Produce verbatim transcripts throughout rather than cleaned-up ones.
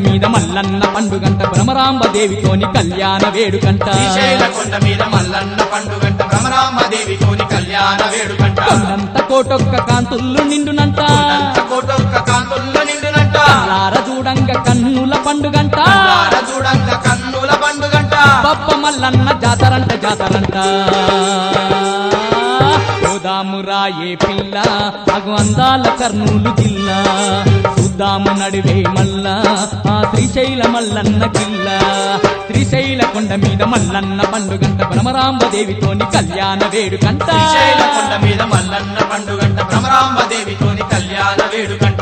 మీద మల్లన్న పండుగంట భ్రమరాంబ దేవితోని కళ్యాణ వేడుకంట శ్రీశైల కొండ మీద మల్లన్న పండుగంట భ్రమరాంబ దేవితోని కళ్యాణ వేడుకంట కొండంత కోటొక్క కాంతుల్లు నిండునంట కొండంత కోటొక్క కాంతుల్లో నిండునంట లార చూడంగ కన్నుల పండుగంట లార చూడంగ కన్నుల పండుగంట బప్ప మల్లన్న జాతరంట జాతరంట పోదాము రాయే పిల్ల అగు అందాల కర్నూలు జిల్లా చూద్దాము నడివే మల్ల ఆ శ్రీశైల మల్లన్న కిల్ల శ్రీశైల కొండ మీద మల్లన్న పండుగంట భ్రమరాంబ దేవితోని కళ్యాణ వేడుకంట శ్రీశైల కొండ మీద మల్లన్న పండుగంట భ్రమరాంబ దేవితోని కళ్యాణ వేడుకంట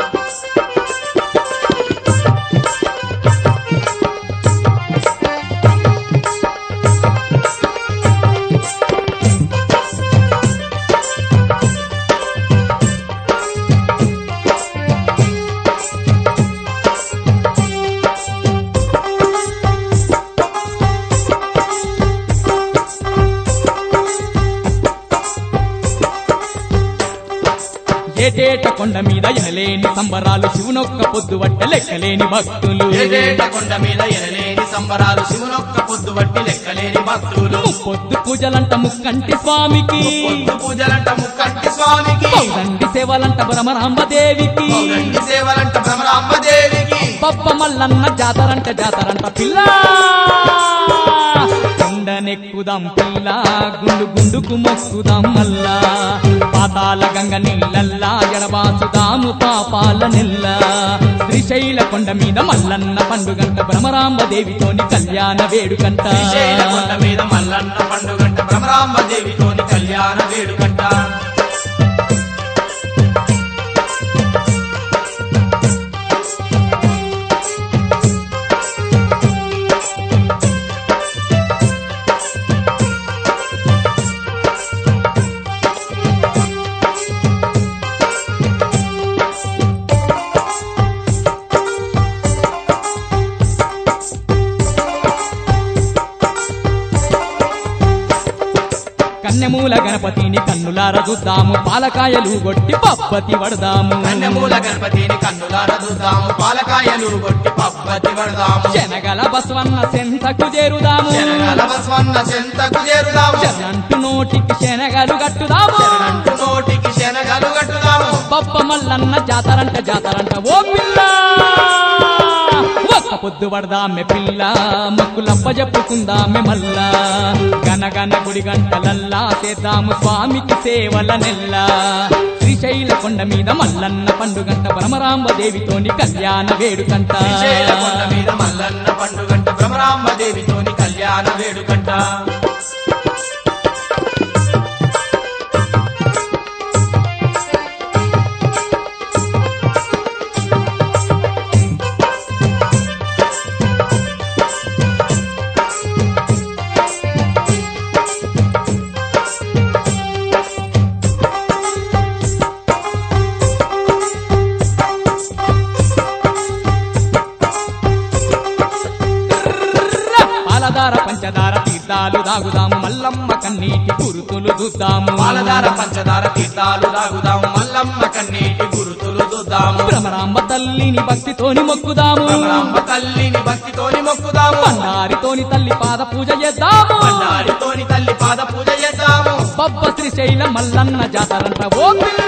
ఏటేట కొండ మీద ఎనలేని సంబరాలు శివునొక్క పొద్దు వట్ట లెక్కలేని భక్తులు ఏటేట కొండ మీద ఎనలేని సంబరాలు శివునొక్క పొద్దు వట్టి లెక్కలేని భక్తులు పొద్దు పూజలంట ముక్కంటి స్వామికి పొద్దు పూజలంట ముక్కంటి స్వామికి పౌదండి సేవలంట భ్రమరాంబ దేవికి పౌరంగి సేవలంట భ్రమరాంబ దేవికి బప్ప మల్లన్న జాతరంట జాతరంట పిల్ల కొండనెక్కుదాం పిల్ల గుండు గుండుకు మొక్కుదాం మల్లా పాతాల గంగ నీళ్ళల్లా ఎడబాసుదాము పాపాల నెల్ల శ్రీశైల కొండ మీద మల్లన్న పండుగంట భ్రమరాంబ దేవితోని కళ్యాణ వేడుకంట శ్రీశైల కొండ మీద మల్లన్న పండుగంట భ్రమరాంబ దేవితోని కళ్యాణ వేడుకంట కన్యమూల గణపతిని కన్నులార చూద్దాము పాలకాయలు గొట్టి పప్పతి వడదాము కన్యమూల గణపతిని కన్నులార చూద్దాము పాలకాయలు కొట్టి పబ్బతి పడదాము శనగల బసవన్న సెంతకు చేరుదాము శనగల బసవన్న చెంతకు చేరుదాము శరణంటు నోటికి శనగలు కట్టుదాము శరణంటు నోటికి శనగలు కట్టుదాము బప్ప మల్లన్న జాతరంట జాతరంట ఓ పిల్ల ఒక్క పొద్దు పడదామె పిల్ల మొక్కులప్ప చెప్పుకుందామె మల్లా గనగన గుడి గంటలల్లా చేద్దాము స్వామికి సేవల నెల్ల శ్రీశైల కొండ మీద మల్లన్న పండుగంట భ్రమరాంబ దేవితోని కళ్యాణ వేడుకంట శ్రీశైల కొండ మీద మల్లన్న పండుగంట భ్రమరాంబ దేవితోని కళ్యాణ వేడుకంట పాలధార పంచదార తీర్థాలు దాగుదాము మల్లమ్మ కన్నీటి గురుతులు చూద్దాము పాలధార పంచదార తీర్థాలు దాగుదాము మల్లమ్మ కన్నీటి గురుతులు చూద్దాము భ్రమరాంబ తల్లిని భక్తితోని మొక్కుదాము భ్రమరాంబ తల్లిని భక్తితోని మొక్కుదాము బండారితోని తల్లి పాద పూజ చేద్దాము బండారితోని తల్లి పాద పూజ చేద్దాము బొబ్బ శ్రీశైల మల్లన్న జాతరంట ఓ పిల్ల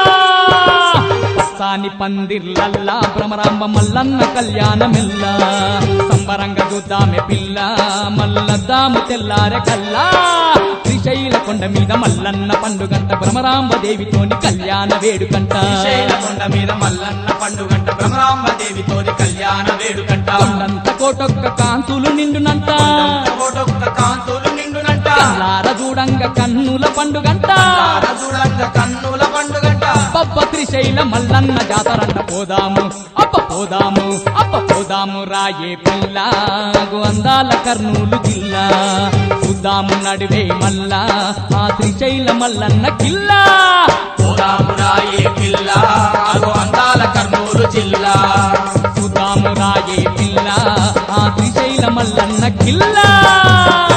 పచ్చాని పందిర్లల్లా భ్రమరాంబ మల్లన్న కళ్యాణమెల్ల సంబరంగా చూద్దామె పిల్ల మల్లద్దాము తెల్లారె కల్లా శ్రీశైల కొండ మీద మల్లన్న పండుగంట భ్రమరాంబ దేవితోని కళ్యాణ వేడుకంట శ్రీశైల కొండ మీద మల్లన్న పండుగంట భ్రమరాంబ దేవితోని కళ్యాణ వేడుకంట కొండంత కోటొక్క కాంతులు నిండునంట కోటొక్క కాంతులు నిండునంట లార చూడంగ కన్నుల పండుగంట లార చూడంగ కన్నుల పండుగంట బొబ్బ శ్రీశైల మల్లన్న జాతరంట పోదాము అప్ప పోదాము అప్ప పోదాము రాయే పిల్ల గు అందాల కర్నూలు జిల్లా చూద్దాము నడివే మల్లా ఆ శ్రీశైల మల్లన్న కిల్లా పోదాము రాయే పిల్ల అగో అందాల కర్నూలు జిల్లా చూద్దాము రాయే పిల్ల ఆ శ్రీశైల మల్లన్న కిల్లా